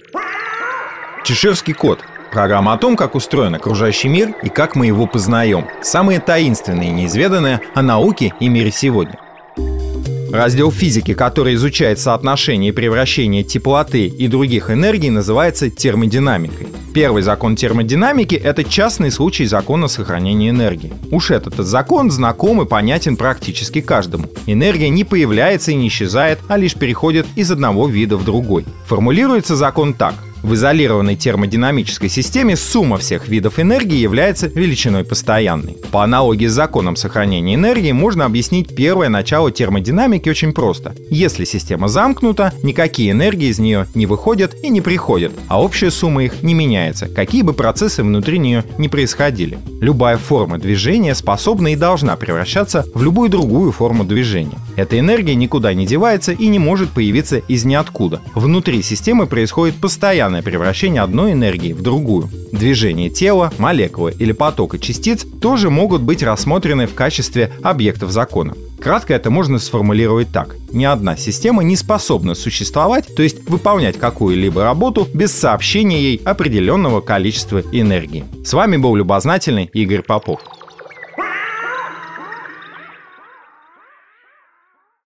Чеширский кот. Программа о том, как устроен окружающий мир и как мы его познаем. Самые таинственные и неизведанные о науке и мире сегодня. Раздел физики, который изучает соотношение и превращение теплоты и других энергий, называется термодинамикой. Первый закон термодинамики — это частный случай закона сохранения энергии. Уж этот закон знаком и понятен практически каждому. Энергия не появляется и не исчезает, а лишь переходит из одного вида в другой. Формулируется закон так. В изолированной термодинамической системе сумма всех видов энергии является величиной постоянной. По аналогии с законом сохранения энергии можно объяснить первое начало термодинамики очень просто. Если система замкнута, никакие энергии из нее не выходят и не приходят, а общая сумма их не меняется, какие бы процессы внутри нее ни происходили. Любая форма движения способна и должна превращаться в любую другую форму движения. Эта энергия никуда не девается и не может появиться из ниоткуда. Внутри системы происходит постоянное превращение одной энергии в другую. Движение тела, молекулы или потока частиц тоже могут быть рассмотрены в качестве объектов закона. Кратко это можно сформулировать так. Ни одна система не способна существовать, то есть выполнять какую-либо работу без сообщения ей определенного количества энергии. С вами был любознательный Игорь Попов.